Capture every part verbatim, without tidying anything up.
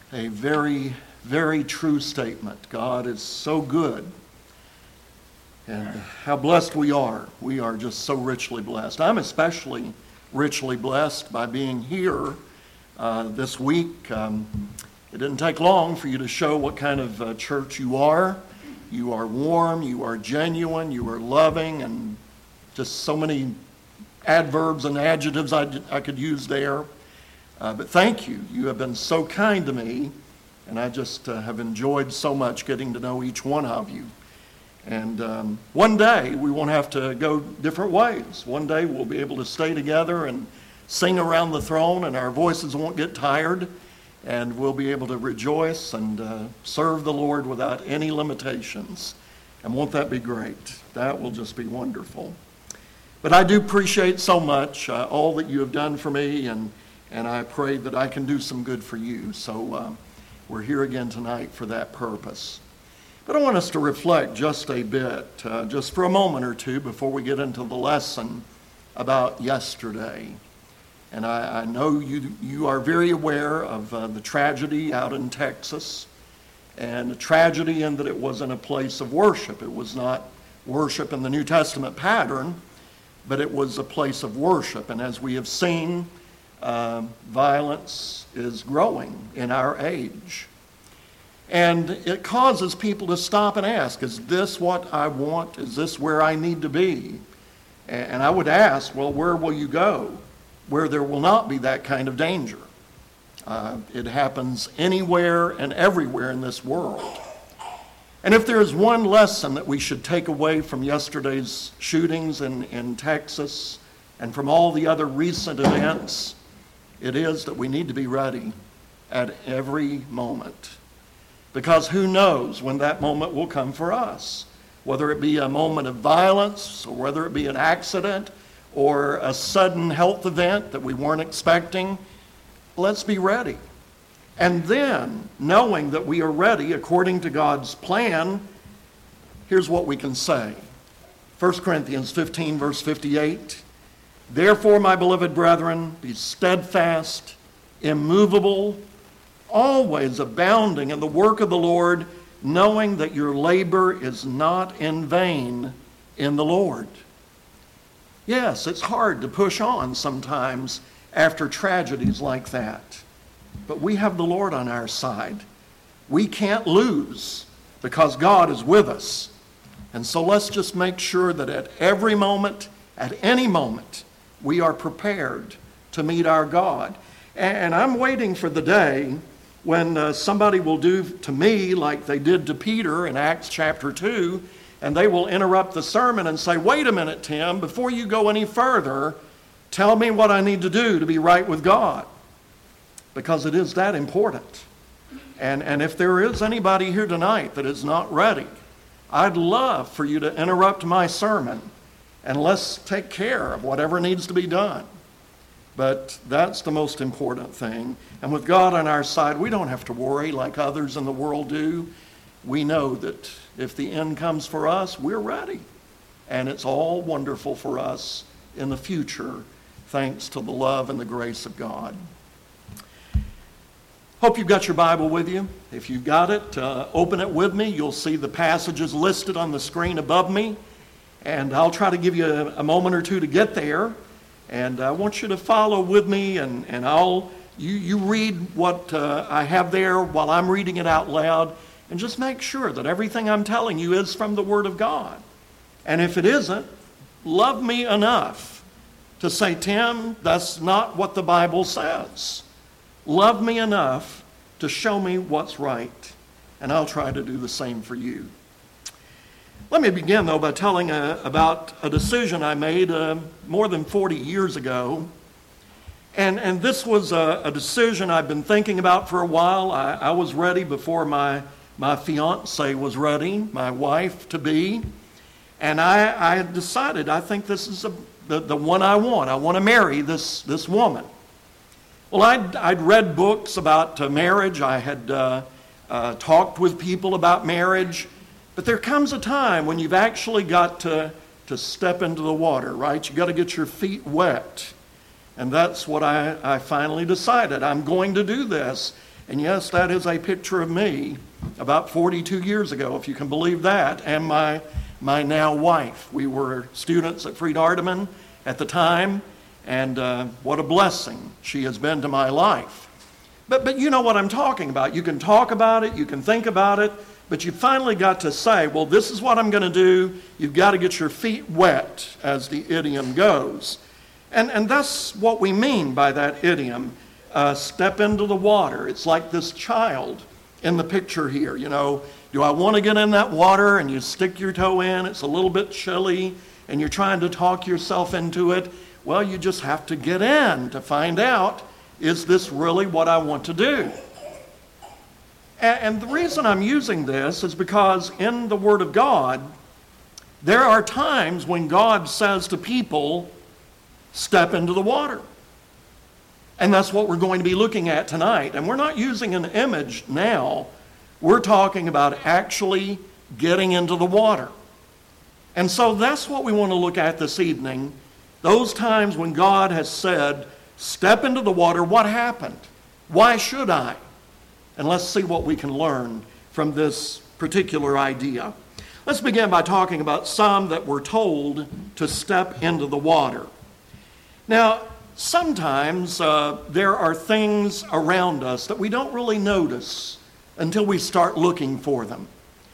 a very, very true statement. God is so good. And how blessed we are. We are just so richly blessed. I'm especially richly blessed by being here uh, this week. Um, it didn't take long for you to show what kind of uh, church you are. You are warm, you are genuine, you are loving, and just so many adverbs and adjectives I, I could use there. Uh, but thank you. You have been so kind to me, and I just uh, have enjoyed so much getting to know each one of you. And um, one day we won't have to go different ways. One day we'll be able to stay together and sing around the throne, and our voices won't get tired, and we'll be able to rejoice and uh, serve the Lord without any limitations. And won't that be great? That will just be wonderful. But I do appreciate so much uh, all that you have done for me, and, and I pray that I can do some good for you. So uh, we're here again tonight for that purpose. But I want us to reflect just a bit, uh, just for a moment or two before we get into the lesson about yesterday. And I, I know you, you are very aware of uh, the tragedy out in Texas, and a tragedy in that it wasn't a place of worship. It was not worship in the New Testament pattern, but it was a place of worship. And as we have seen, uh, violence is growing in our age. And it causes people to stop and ask, is this what I want? Is this where I need to be? And I would ask, well, where will you go where there will not be that kind of danger? Uh, it happens anywhere and everywhere in this world. And if there is one lesson that we should take away from yesterday's shootings in, in Texas and from all the other recent events, it is that we need to be ready at every moment. Because who knows when that moment will come for us, whether it be a moment of violence or whether it be an accident or a sudden health event that we weren't expecting. Let's be ready. And then, knowing that we are ready according to God's plan, here's what we can say. First Corinthians fifteen, verse fifty-eight. Therefore, my beloved brethren, be steadfast, immovable, always abounding in the work of the Lord, knowing that your labor is not in vain in the Lord. Yes, it's hard to push on sometimes after tragedies like that. But we have the Lord on our side. We can't lose because God is with us. And so let's just make sure that at every moment, at any moment, we are prepared to meet our God. And I'm waiting for the day when uh, somebody will do to me like they did to Peter in Acts chapter two, and they will interrupt the sermon and say, wait a minute, Tim, before you go any further, tell me what I need to do to be right with God. Because it is that important. And, and if there is anybody here tonight that is not ready, I'd love for you to interrupt my sermon and let's take care of whatever needs to be done. But that's the most important thing. And with God on our side, we don't have to worry like others in the world do. We know that if the end comes for us, we're ready. And it's all wonderful for us in the future, thanks to the love and the grace of God. Hope you've got your Bible with you. If you've got it, uh, open it with me. You'll see the passages listed on the screen above me. And I'll try to give you a, a moment or two to get there. And I want you to follow with me, and, and I'll you, you read what uh, I have there while I'm reading it out loud, and just make sure that everything I'm telling you is from the Word of God. And if it isn't, love me enough to say, Tim, that's not what the Bible says. Love me enough to show me what's right, and I'll try to do the same for you. Let me begin, though, by telling uh, about a decision I made uh, more than forty years ago. And, and this was a, a decision I've been thinking about for a while. I, I was ready before my, my fiancée was ready, my wife-to-be. And I, I decided, I think this is a, the, the one I want. I want to marry this, this woman. Well, I'd, I'd read books about uh, marriage. I had uh, uh, talked with people about marriage. But there comes a time when you've actually got to, to step into the water, right? You've got to get your feet wet. And that's what I, I finally decided. I'm going to do this. And yes, that is a picture of me about forty-two years ago, if you can believe that, and my, my now wife. We were students at Freed-Hardeman at the time, and uh, what a blessing she has been to my life. But, but you know what I'm talking about. You can talk about it, you can think about it, but you finally got to say, well, this is what I'm going to do. You've got to get your feet wet, as the idiom goes. And, and that's what we mean by that idiom, uh, step into the water. It's like this child in the picture here. You know, do I want to get in that water? And you stick your toe in, it's a little bit chilly, and you're trying to talk yourself into it. Well, you just have to get in to find out, is this really what I want to do? And the reason I'm using this is because in the Word of God, there are times when God says to people, step into the water. And that's what we're going to be looking at tonight. And we're not using an image now. We're talking about actually getting into the water. And so that's what we want to look at this evening. Those times when God has said, step into the water, what happened? Why should I? And let's see what we can learn from this particular idea. Let's begin by talking about some that were told to step into the water. Now, sometimes uh, there are things around us that we don't really notice until we start looking for them.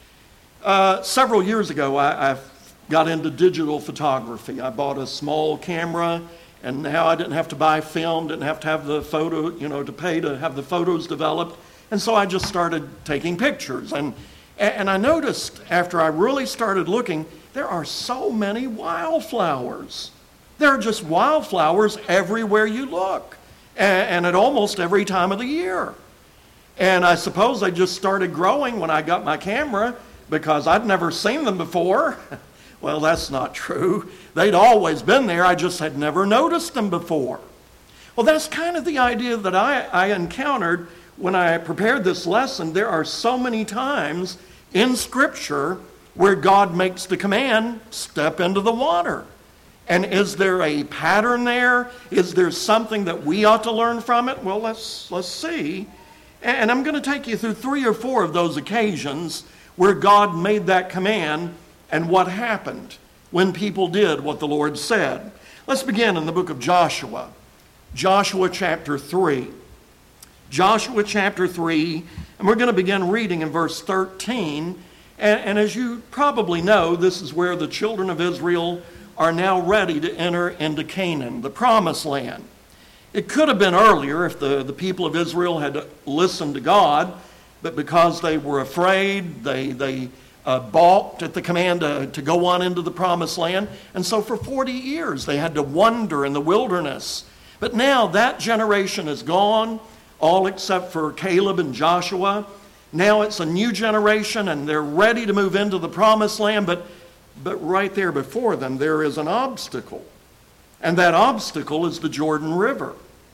Uh, several years ago, I, I got into digital photography. I bought a small camera, and now I didn't have to buy film, didn't have to have the photo, you know, to pay to have the photos developed. And so I just started taking pictures. And, and I noticed after I really started looking, there are so many wildflowers. There are just wildflowers everywhere you look, and, and at almost every time of the year. And I suppose they just started growing when I got my camera because I'd never seen them before. Well, that's not true. They'd always been there. I just had never noticed them before. Well, that's kind of the idea that I, I encountered when I prepared this lesson. There are so many times in Scripture where God makes the command, step into the water. And is there a pattern there? Is there something that we ought to learn from it? Well, let's, let's see. And I'm going to take you through three or four of those occasions where God made that command and what happened when people did what the Lord said. Let's begin in the book of Joshua. Joshua chapter three. Joshua chapter three, and we're going to begin reading in verse thirteen. And, and as you probably know, this is where the children of Israel are now ready to enter into Canaan, the promised land. It could have been earlier if the, the people of Israel had listened to God, but because they were afraid, they, they uh, balked at the command to, to go on into the promised land. And so for forty years they had to wander in the wilderness. But now that generation is gone, all except for Caleb and Joshua. Now it's a new generation and they're ready to move into the promised land, but But right there before them, there is an obstacle. And that obstacle is the Jordan River.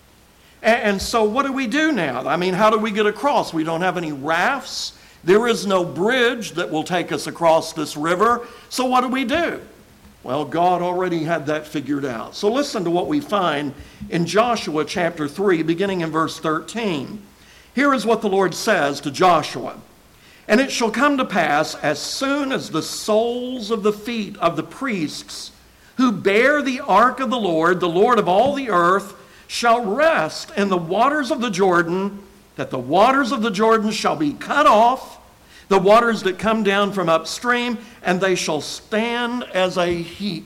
And so what do we do now? I mean, how do we get across? We don't have any rafts. There is no bridge that will take us across this river. So what do we do? Well, God already had that figured out. So listen to what we find in Joshua chapter three, beginning in verse thirteen. Here is what the Lord says to Joshua. And it shall come to pass, as soon as the soles of the feet of the priests who bear the ark of the Lord, the Lord of all the earth, shall rest in the waters of the Jordan, that the waters of the Jordan shall be cut off, the waters that come down from upstream, and they shall stand as a heap.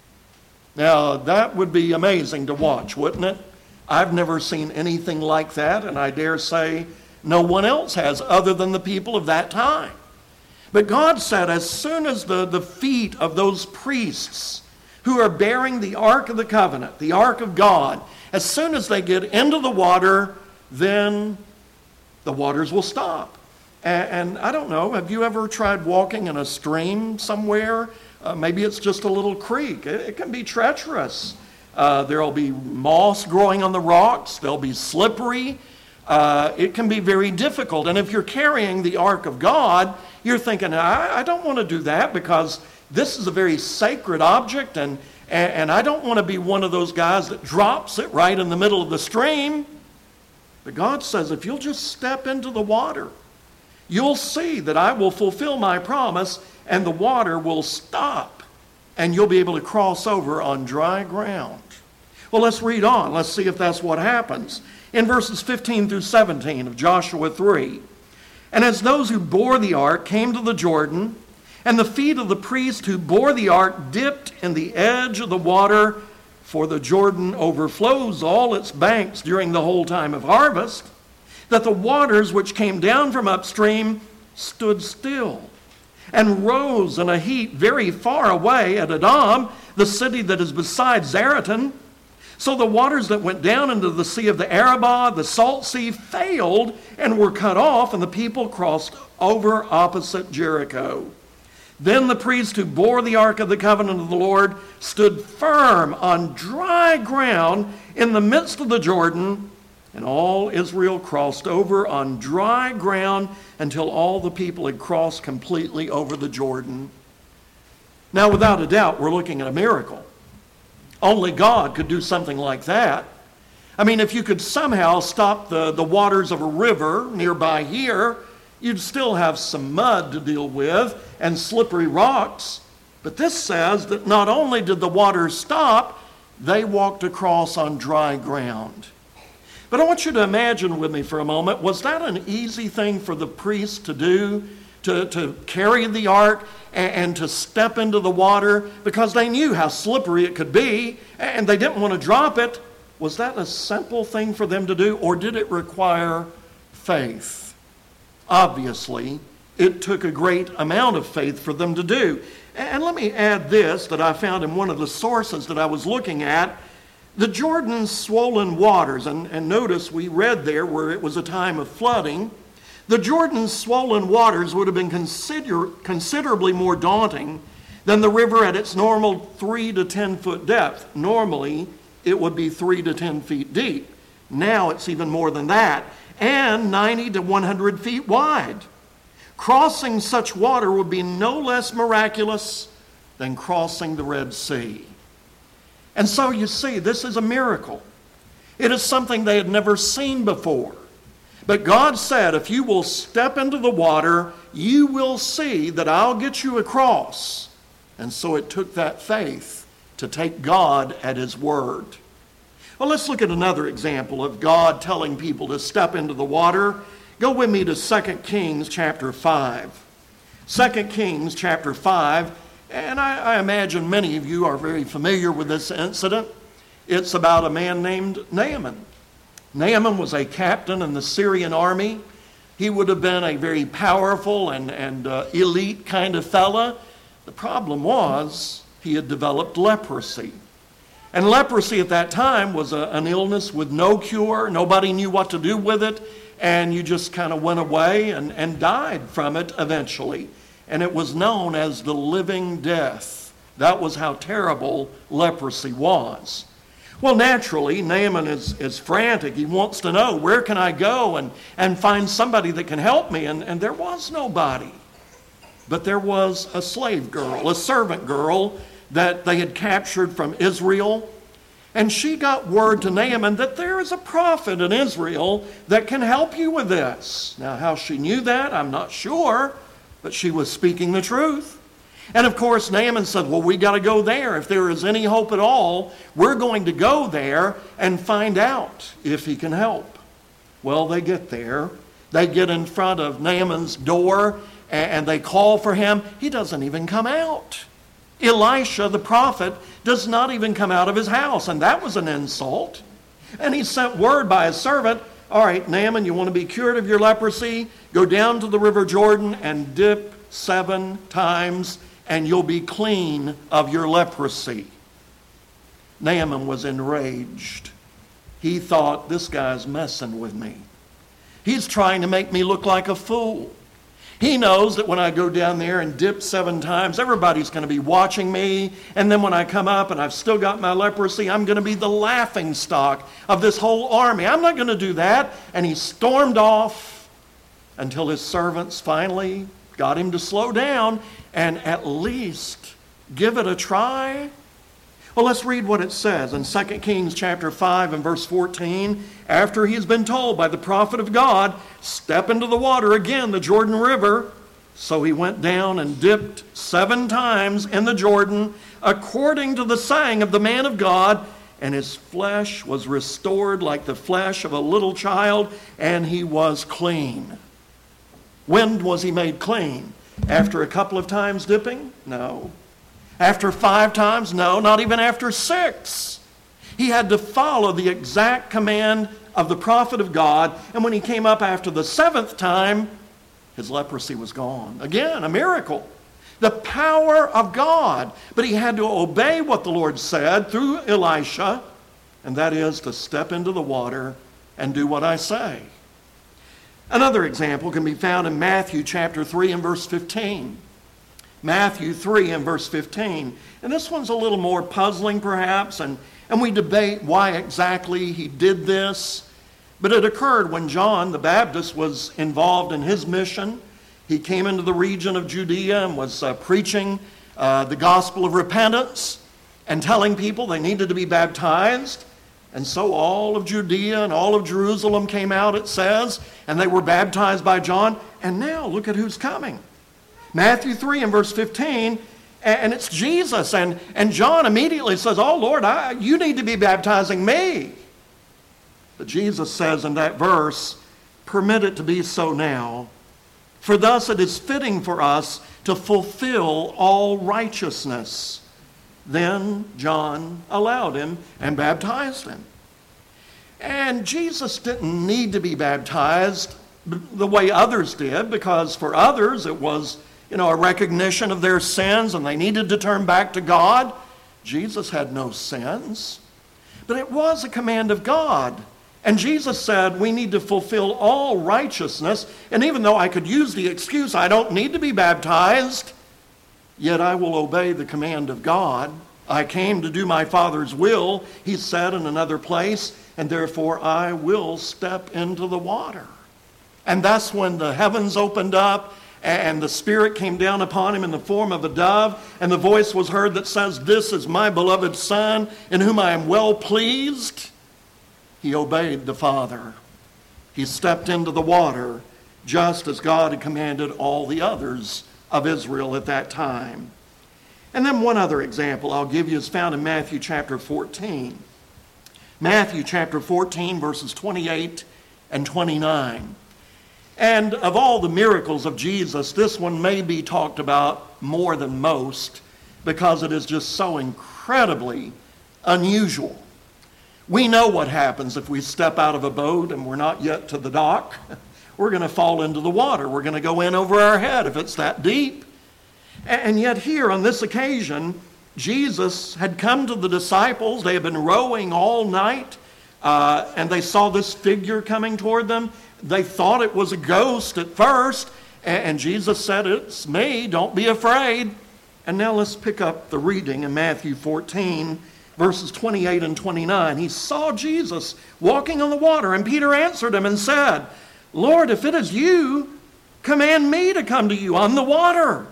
Now, that would be amazing to watch, wouldn't it? I've never seen anything like that, and I dare say no one else has other than the people of that time. But God said, as soon as the, the feet of those priests who are bearing the Ark of the Covenant, the Ark of God, as soon as they get into the water, then the waters will stop. And, and I don't know, have you ever tried walking in a stream somewhere? Uh, maybe it's just a little creek. It, it can be treacherous. Uh, there'll be moss growing on the rocks. They'll be slippery. Uh, it can be very difficult. And if you're carrying the Ark of God, you're thinking, I, I don't want to do that because this is a very sacred object, and, and, and I don't want to be one of those guys that drops it right in the middle of the stream. But God says, if you'll just step into the water, you'll see that I will fulfill my promise and the water will stop and you'll be able to cross over on dry ground. Well, let's read on. Let's see if that's what happens. In verses fifteen through seventeen of Joshua three, and as those who bore the ark came to the Jordan, and the feet of the priest who bore the ark dipped in the edge of the water, for the Jordan overflows all its banks during the whole time of harvest, that the waters which came down from upstream stood still, and rose in a heap very far away at Adam, the city that is beside Zaretan. So the waters that went down into the sea of the Arabah, the salt sea, failed and were cut off, and the people crossed over opposite Jericho. Then the priest who bore the ark of the covenant of the Lord stood firm on dry ground in the midst of the Jordan, and all Israel crossed over on dry ground until all the people had crossed completely over the Jordan. Now, without a doubt, we're looking at a miracle. Only God could do something like that. I mean, if you could somehow stop the, the waters of a river nearby here, you'd still have some mud to deal with and slippery rocks. But this says that not only did the waters stop, they walked across on dry ground. But I want you to imagine with me for a moment, was that an easy thing for the priest to do? To, to carry the ark and, and to step into the water because they knew how slippery it could be and they didn't want to drop it. Was that a simple thing for them to do, or did it require faith? Obviously, it took a great amount of faith for them to do. And let me add this that I found in one of the sources that I was looking at. The Jordan's swollen waters, and, and notice we read there where it was a time of flooding. The Jordan's swollen waters would have been consider, considerably more daunting than the river at its normal three to ten foot depth. Normally, it would be three to ten feet deep. Now it's even more than that, and ninety to one hundred feet wide. Crossing such water would be no less miraculous than crossing the Red Sea. And so you see, this is a miracle. It is something they had never seen before. But God said, if you will step into the water, you will see that I'll get you across. And so it took that faith to take God at His word. Well, let's look at another example of God telling people to step into the water. Go with me to Second Kings chapter five. Second Kings chapter five, and I, I imagine many of you are very familiar with this incident. It's about a man named Naaman. Naaman was a captain in the Syrian army. He would have been a very powerful and, and uh, elite kind of fella. The problem was he had developed leprosy. And leprosy at that time was a, an illness with no cure. Nobody knew what to do with it. And you just kind of went away and, and died from it eventually. And it was known as the living death. That was how terrible leprosy was. Well, naturally, Naaman is, is frantic. He wants to know, where can I go and, and find somebody that can help me? And, and there was nobody. But there was a slave girl, a servant girl that they had captured from Israel. And she got word to Naaman that there is a prophet in Israel that can help you with this. Now, how she knew that, I'm not sure, but she was speaking the truth. And of course, Naaman said, well, we got to go there. If there is any hope at all, we're going to go there and find out if he can help. Well, they get there. They get in front of Naaman's door and they call for him. He doesn't even come out. Elisha, the prophet, does not even come out of his house, and that was an insult. And he sent word by his servant, all right, Naaman, you want to be cured of your leprosy? Go down to the river Jordan and dip seven times, and you'll be clean of your leprosy. Naaman was enraged. He thought, this guy's messing with me. He's trying to make me look like a fool. He knows that when I go down there and dip seven times, everybody's going to be watching me. And then when I come up and I've still got my leprosy, I'm going to be the laughing stock of this whole army. I'm not going to do that. And he stormed off until his servants finally got him to slow down and at least give it a try. Well, let's read what it says in Second Kings chapter five and verse fourteen. After he's been told by the prophet of God, step into the water again, the Jordan River. So he went down and dipped seven times in the Jordan, according to the saying of the man of God, and his flesh was restored like the flesh of a little child, and he was clean. When was he made clean? After a couple of times dipping? No. After five times? No, not even after six. He had to follow the exact command of the prophet of God, and when he came up after the seventh time, his leprosy was gone. Again, a miracle. The power of God. But he had to obey what the Lord said through Elisha, and that is to step into the water and do what I say. Another example can be found in Matthew chapter three and verse fifteen. Matthew three and verse fifteen. And this one's a little more puzzling perhaps, and, and we debate why exactly he did this. But it occurred when John the Baptist was involved in his mission. He came into the region of Judea and was uh, preaching uh, the gospel of repentance and telling people they needed to be baptized. And so all of Judea and all of Jerusalem came out, it says, and they were baptized by John. And now look at who's coming. Matthew three and verse fifteen, and it's Jesus. And, and John immediately says, oh Lord, I, you need to be baptizing me. But Jesus says in that verse, permit it to be so now, for thus it is fitting for us to fulfill all righteousness. Then John allowed him and baptized him. And Jesus didn't need to be baptized the way others did, because for others it was, you know, a recognition of their sins and they needed to turn back to God. Jesus had no sins, but it was a command of God. And Jesus said we need to fulfill all righteousness. And even though I could use the excuse, I don't need to be baptized, yet I will obey the command of God. I came to do my Father's will, he said in another place, and therefore I will step into the water. And that's when the heavens opened up and the Spirit came down upon him in the form of a dove, and the voice was heard that says, this is my beloved Son, in whom I am well pleased. He obeyed the Father. He stepped into the water just as God had commanded all the others of Israel at that time. And then one other example I'll give you is found in Matthew chapter fourteen. Matthew chapter fourteen, verses twenty-eight and twenty-nine. And of all the miracles of Jesus, this one may be talked about more than most because it is just so incredibly unusual. We know what happens if we step out of a boat and we're not yet to the dock. We're going to fall into the water. We're going to go in over our head if it's that deep. And yet here on this occasion, Jesus had come to the disciples. They had been rowing all night, uh, and they saw this figure coming toward them. They thought it was a ghost at first, and Jesus said, it's me, don't be afraid. And now let's pick up the reading in Matthew fourteen, verses twenty-eight and twenty-nine. He saw Jesus walking on the water, and Peter answered him and said, Lord, if it is you, command me to come to you on the water.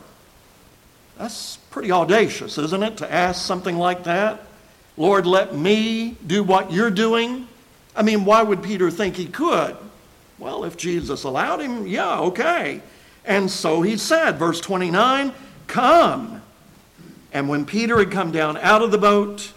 That's pretty audacious, isn't it, to ask something like that? Lord, let me do what you're doing. I mean, why would Peter think he could? Well, if Jesus allowed him, yeah, okay. And so he said, verse twenty-nine, come. And when Peter had come down out of the boat,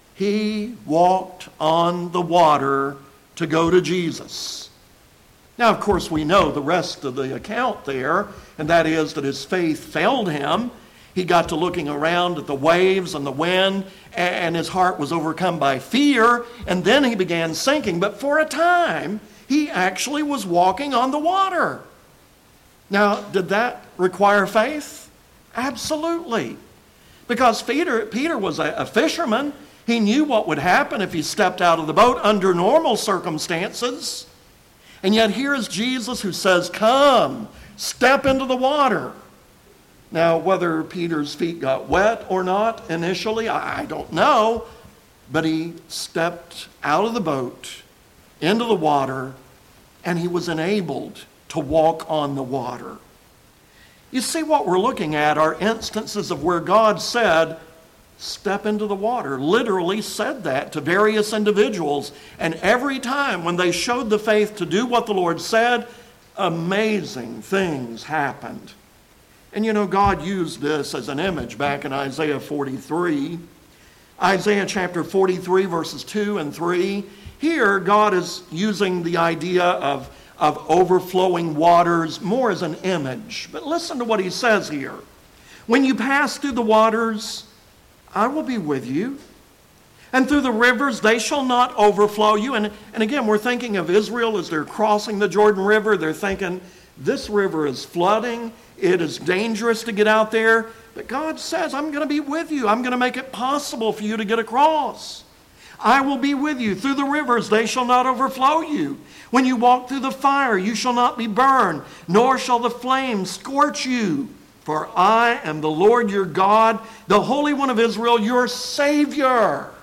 he walked on the water to go to Jesus. Now, of course, we know the rest of the account there, and that is that his faith failed him. He got to looking around at the waves and the wind, and his heart was overcome by fear, and then he began sinking. But for a time, he actually was walking on the water. Now, did that require faith? Absolutely. Because Peter, Peter was a, a fisherman. He knew what would happen if he stepped out of the boat under normal circumstances. And yet here is Jesus who says, come, step into the water. Now, whether Peter's feet got wet or not initially, I don't know. But he stepped out of the boat into the water, and he was enabled to walk on the water. You see, what we're looking at are instances of where God said, step into the water. Literally said that to various individuals. And every time when they showed the faith to do what the Lord said, amazing things happened. And you know, God used this as an image back in Isaiah forty-three. Isaiah chapter forty-three, verses two and three. Here, God is using the idea of, of overflowing waters more as an image. But listen to what he says here. When you pass through the waters, I will be with you. And through the rivers, they shall not overflow you. And, and again, we're thinking of Israel as they're crossing the Jordan River. They're thinking, this river is flooding. It is dangerous to get out there. But God says, I'm going to be with you. I'm going to make it possible for you to get across. I will be with you. Through the rivers, they shall not overflow you. When you walk through the fire, you shall not be burned, nor shall the flame scorch you. For I am the Lord your God, the Holy One of Israel, your Savior.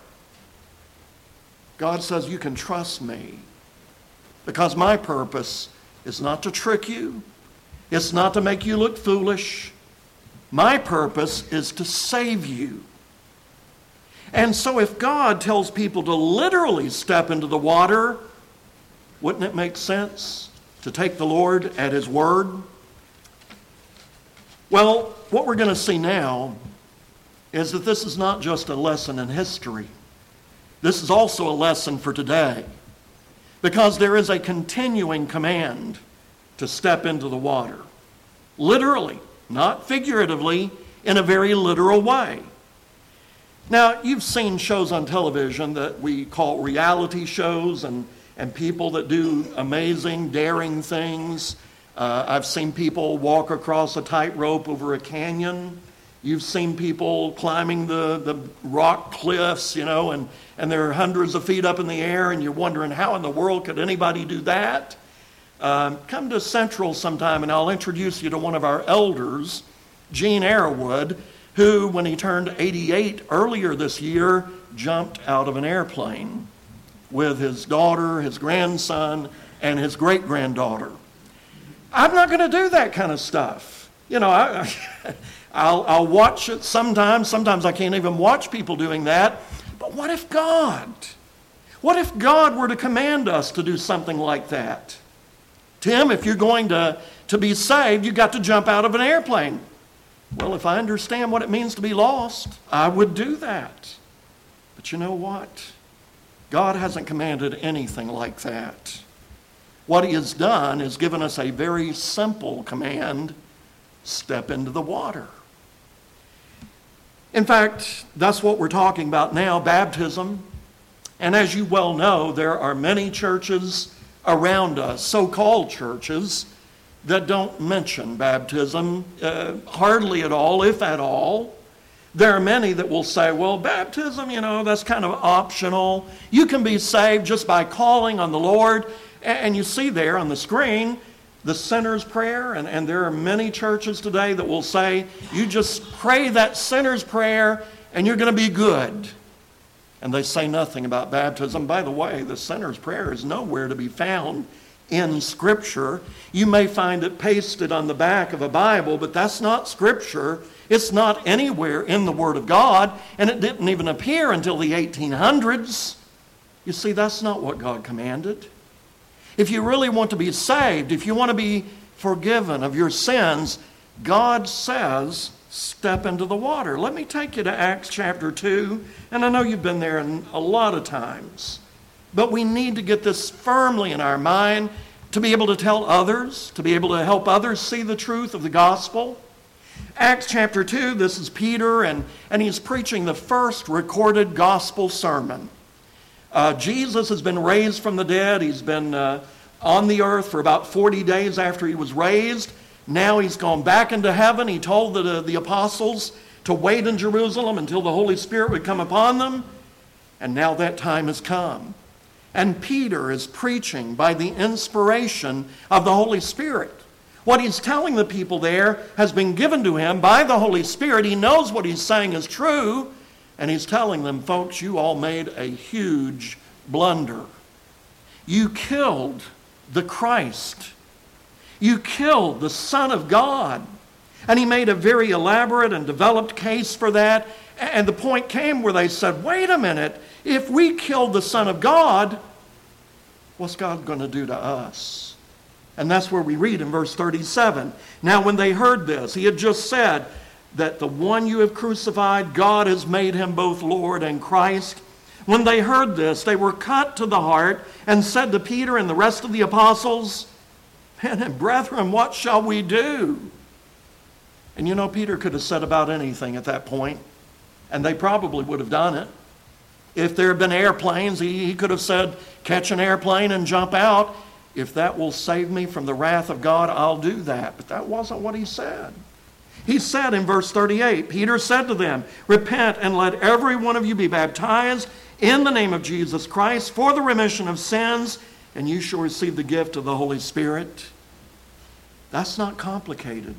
God says you can trust me because my purpose is not to trick you. It's not to make you look foolish. My purpose is to save you. And so if God tells people to literally step into the water, wouldn't it make sense to take the Lord at his word? Well, what we're going to see now is that this is not just a lesson in history. This is also a lesson for today, because there is a continuing command to step into the water. Literally, not figuratively, in a very literal way. Now, you've seen shows on television that we call reality shows and, and people that do amazing, daring things. Uh, I've seen people walk across a tightrope over a canyon. You've seen people climbing the, the rock cliffs, you know, and, and they're hundreds of feet up in the air, and you're wondering how in the world could anybody do that? Um, come to Central sometime, and I'll introduce you to one of our elders, Gene Arrowwood, who, when he turned eighty-eight earlier this year, jumped out of an airplane with his daughter, his grandson, and his great-granddaughter. I'm not going to do that kind of stuff. You know, I, I'll, I'll watch it sometimes. Sometimes I can't even watch people doing that. But what if God? What if God were to command us to do something like that? Tim, if you're going to, to be saved, you've got to jump out of an airplane. Well, if I understand what it means to be lost, I would do that. But you know what? God hasn't commanded anything like that. What he has done is given us a very simple command: step into the water. In fact, that's what we're talking about now, baptism. And as you well know, there are many churches around us, so-called churches, that don't mention baptism uh, hardly at all, if at all. There are many that will say, well, baptism, you know, that's kind of optional. You can be saved just by calling on the Lord. And you see there on the screen the sinner's prayer, and, and there are many churches today that will say, you just pray that sinner's prayer and you're going to be good. And they say nothing about baptism. By the way, the sinner's prayer is nowhere to be found in Scripture. You may find it pasted on the back of a Bible, but that's not Scripture. It's not anywhere in the Word of God, and it didn't even appear until the eighteen hundreds. You see, that's not what God commanded. If you really want to be saved, if you want to be forgiven of your sins, God says, step into the water. Let me take you to Acts chapter two, and I know you've been there a lot of times, but we need to get this firmly in our mind to be able to tell others, to be able to help others see the truth of the gospel. Acts chapter two, this is Peter, and, and he's preaching the first recorded gospel sermon. Uh, Jesus has been raised from the dead. He's been uh, on the earth for about forty days after he was raised. Now he's gone back into heaven. He told the, uh, the apostles to wait in Jerusalem until the Holy Spirit would come upon them. And now that time has come. And Peter is preaching by the inspiration of the Holy Spirit. What he's telling the people there has been given to him by the Holy Spirit. He knows what he's saying is true. And he's telling them, folks, you all made a huge blunder. You killed the Christ. You killed the Son of God. And he made a very elaborate and developed case for that. And the point came where they said, wait a minute, if we killed the Son of God, what's God going to do to us? And that's where we read in verse thirty-seven. Now when they heard this, he had just said that the one you have crucified, God has made him both Lord and Christ. When they heard this, they were cut to the heart and said to Peter and the rest of the apostles, men and brethren, what shall we do? And you know, Peter could have said about anything at that point, and they probably would have done it. If there had been airplanes, he, he could have said, catch an airplane and jump out. If that will save me from the wrath of God, I'll do that. But that wasn't what he said. He said in verse thirty-eight, Peter said to them, repent and let every one of you be baptized in the name of Jesus Christ for the remission of sins, and you shall receive the gift of the Holy Spirit. That's not complicated.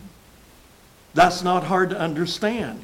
That's not hard to understand.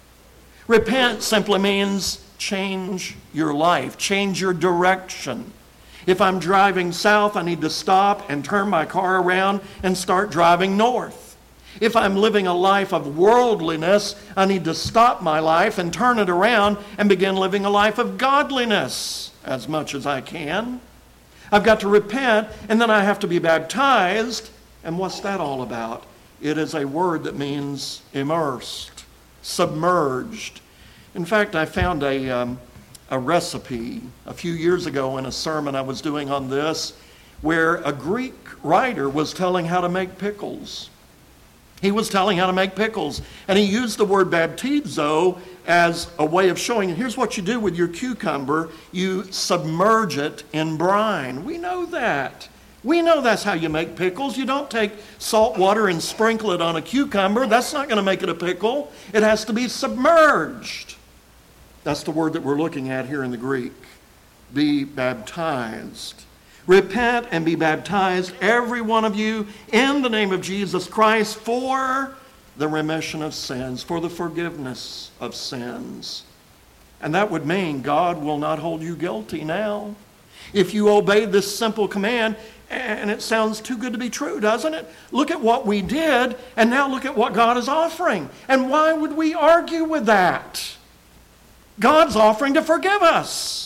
Repent simply means change your life, change your direction. If I'm driving south, I need to stop and turn my car around and start driving north. If I'm living a life of worldliness, I need to stop my life and turn it around and begin living a life of godliness as much as I can. I've got to repent, and then I have to be baptized. And what's that all about? It is a word that means immersed, submerged. In fact, I found a, um, a recipe a few years ago in a sermon I was doing on this, where a Greek writer was telling how to make pickles. He was telling how to make pickles, and he used the word baptizo as a way of showing, here's what you do with your cucumber. You submerge it in brine. We know that. We know that's how you make pickles. You don't take salt water and sprinkle it on a cucumber. That's not going to make it a pickle. It has to be submerged. That's the word that we're looking at here in the Greek. Be baptized. Repent and be baptized, every one of you, in the name of Jesus Christ for the remission of sins, for the forgiveness of sins. And that would mean God will not hold you guilty now. If you obey this simple command, and it sounds too good to be true, doesn't it? Look at what we did, and now look at what God is offering. And why would we argue with that? God's offering to forgive us.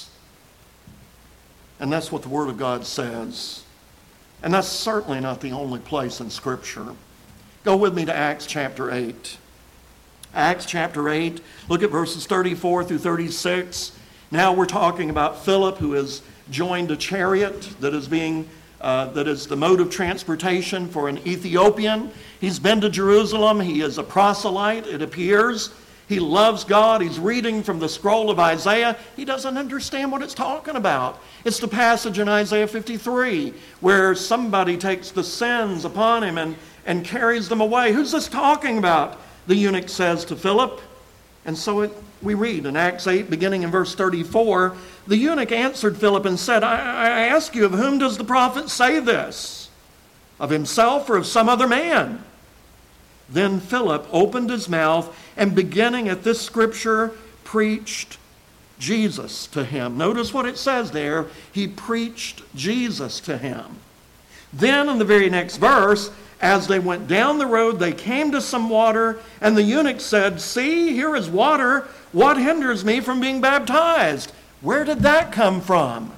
And that's what the Word of God says. And that's certainly not the only place in Scripture. Go with me to Acts chapter eight. Acts chapter eight, look at verses thirty-four through thirty-six. Now we're talking about Philip, who has joined a chariot that is being uh, that is the mode of transportation for an Ethiopian. He's been to Jerusalem. He is a proselyte, it appears. He loves God. He's reading from the scroll of Isaiah. He doesn't understand what it's talking about. It's the passage in Isaiah fifty-three where somebody takes the sins upon him and, and carries them away. Who's this talking about? The eunuch says to Philip. And so it, we read in Acts eight, beginning in verse thirty-four, the eunuch answered Philip and said, I, I ask you, of whom does the prophet say this? Of himself or of some other man? Then Philip opened his mouth and, beginning at this scripture, preached Jesus to him. Notice what it says there. He preached Jesus to him. Then in the very next verse, as they went down the road, they came to some water, and the eunuch said, see, here is water. What hinders me from being baptized? Where did that come from?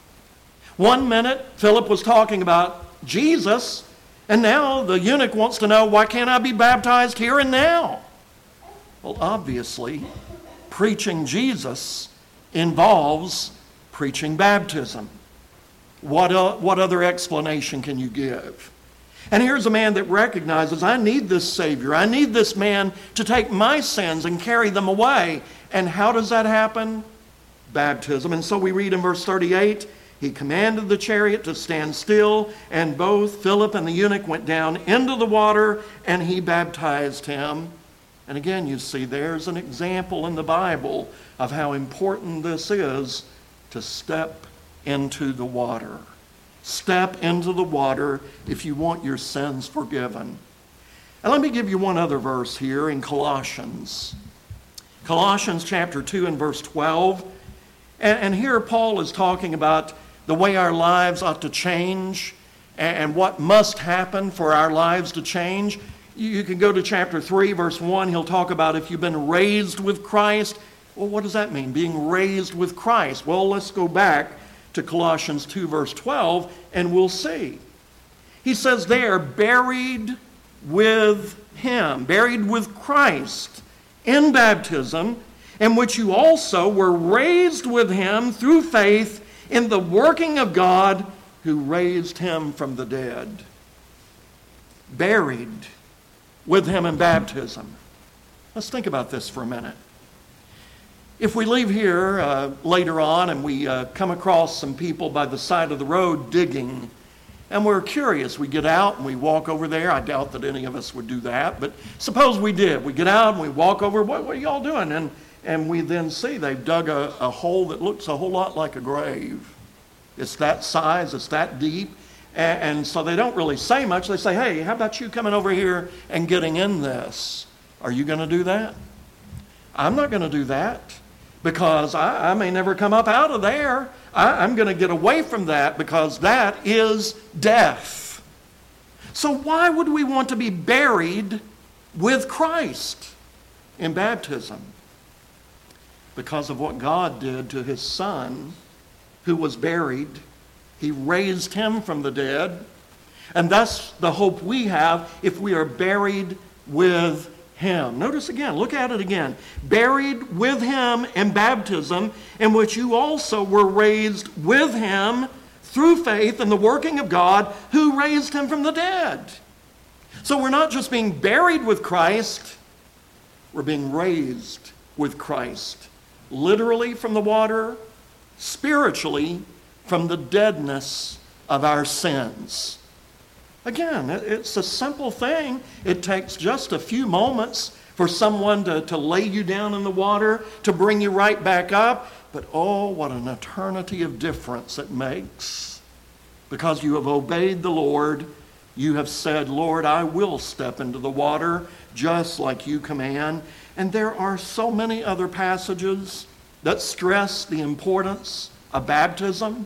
One minute, Philip was talking about Jesus, and now the eunuch wants to know, why can't I be baptized here and now? Well, obviously, preaching Jesus involves preaching baptism. What, uh, what other explanation can you give? And here's a man that recognizes, I need this Savior. I need this man to take my sins and carry them away. And how does that happen? Baptism. And so we read in verse thirty-eight, he commanded the chariot to stand still, and both Philip and the eunuch went down into the water, and he baptized him. And again, you see, there's an example in the Bible of how important this is to step into the water. Step into the water if you want your sins forgiven. And let me give you one other verse here in Colossians. Colossians chapter two and verse twelve. And, and here Paul is talking about the way our lives ought to change and, and what must happen for our lives to change. You, you can go to chapter three, verse one. He'll talk about if you've been raised with Christ. Well, what does that mean, being raised with Christ? Well, let's go back to Colossians two, verse twelve, and we'll see. He says there, buried with him, buried with Christ in baptism, in which you also were raised with him through faith in the working of God who raised him from the dead. Buried with him in baptism. Let's think about this for a minute. If we leave here uh, later on and we uh, come across some people by the side of the road digging, and we're curious, we get out and we walk over there. I doubt that any of us would do that, but suppose we did. We get out and we walk over, what, what are y'all doing? And, and we then see they've dug a, a hole that looks a whole lot like a grave. It's that size, it's that deep, and, and so they don't really say much. They say, hey, how about you coming over here and getting in this? Are you going to do that? I'm not going to do that. Because I, I may never come up out of there. I, I'm going to get away from that because that is death. So why would we want to be buried with Christ in baptism? Because of what God did to his Son who was buried. He raised him from the dead. And that's the hope we have if we are buried with him. Notice again, look at it again. Buried with him in baptism, in which you also were raised with him through faith in the working of God who raised him from the dead. So we're not just being buried with Christ, we're being raised with Christ. Literally from the water, spiritually from the deadness of our sins. Again, it's a simple thing. It takes just a few moments for someone to, to lay you down in the water, to bring you right back up. But oh, what an eternity of difference it makes. Because you have obeyed the Lord. You have said, Lord, I will step into the water just like you command. And there are so many other passages that stress the importance of baptism.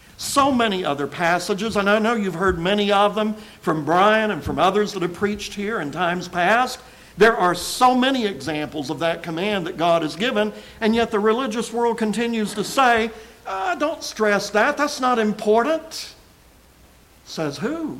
So many other passages, and I know you've heard many of them from Brian and from others that have preached here in times past. There are so many examples of that command that God has given, and yet the religious world continues to say, ah, don't stress that, that's not important. Says who?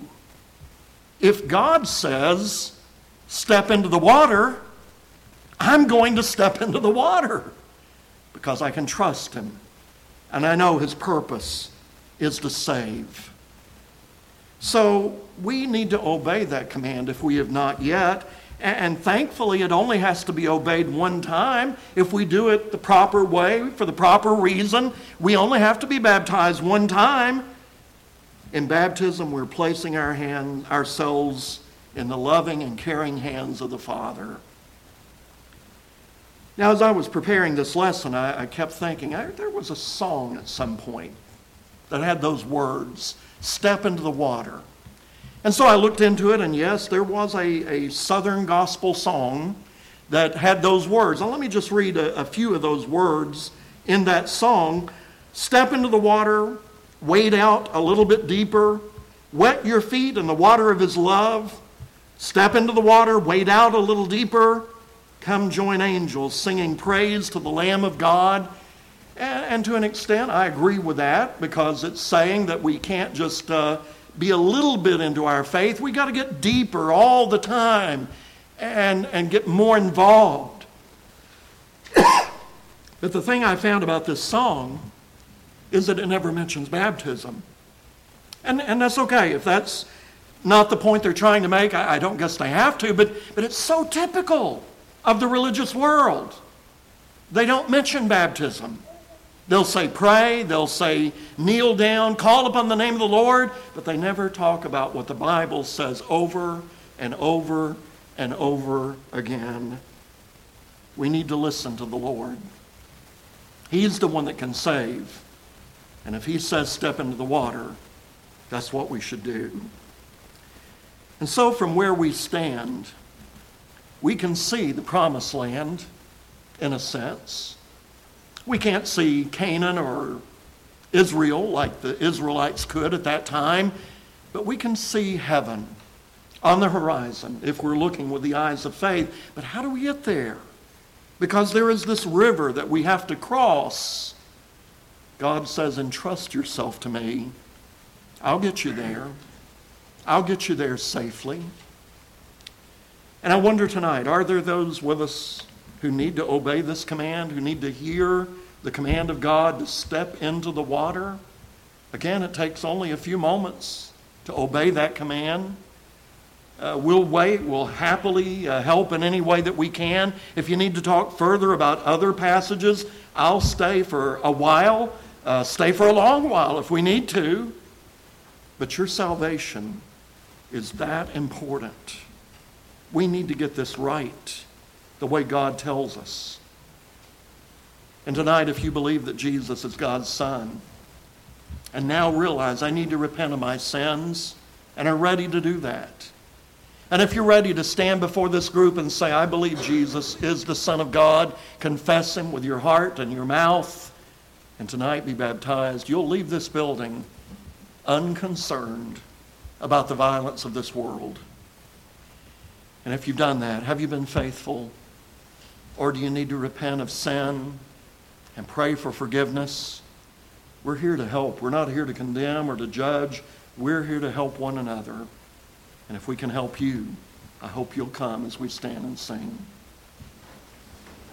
If God says, step into the water, I'm going to step into the water because I can trust him, and I know his purpose is to save. So we need to obey that command if we have not yet. And thankfully, it only has to be obeyed one time. If we do it the proper way, for the proper reason, we only have to be baptized one time. In baptism, we're placing our hand, ourselves in the loving and caring hands of the Father. Now, as I was preparing this lesson, I, I kept thinking, I, there was a song at some point that had those words, step into the water. And so I looked into it, and yes, there was a, a Southern gospel song that had those words. Now let me just read a, a few of those words in that song. Step into the water, wade out a little bit deeper, wet your feet in the water of his love. Step into the water, wade out a little deeper, come join angels singing praise to the Lamb of God. And to an extent, I agree with that because it's saying that we can't just uh, be a little bit into our faith. We got to get deeper all the time and, and get more involved. But the thing I found about this song is that it never mentions baptism. And, and that's okay. If that's not the point they're trying to make, I, I don't guess they have to, but, but it's so typical of the religious world. They don't mention baptism. They'll say pray, they'll say kneel down, call upon the name of the Lord, but they never talk about what the Bible says over and over and over again. We need to listen to the Lord. He's the one that can save. And if he says step into the water, that's what we should do. And so from where we stand, we can see the promised land in a sense. We can't see Canaan or Israel like the Israelites could at that time, but we can see heaven. on the horizon if we're looking with the eyes of faith. But how do we get there? Because there is this river that we have to cross. God says, entrust yourself to me. I'll get you there. I'll get you there safely. And I wonder tonight, are there those with us who need to obey this command, who need to hear the command of God to step into the water? Again, it takes only a few moments to obey that command. Uh, we'll wait. We'll happily uh, help in any way that we can. If you need to talk further about other passages, I'll stay for a while, uh, stay for a long while if we need to. But your salvation is that important. We need to get this right, the way God tells us. And tonight, if you believe that Jesus is God's Son, and now realize I need to repent of my sins, and are ready to do that. And if you're ready to stand before this group and say, I believe Jesus is the Son of God, confess him with your heart and your mouth, and tonight be baptized, you'll leave this building unconcerned about the violence of this world. And if you've done that, have you been faithful? Or do you need to repent of sin and pray for forgiveness? We're here to help. We're not here to condemn or to judge. We're here to help one another. And if we can help you, I hope you'll come as we stand and sing.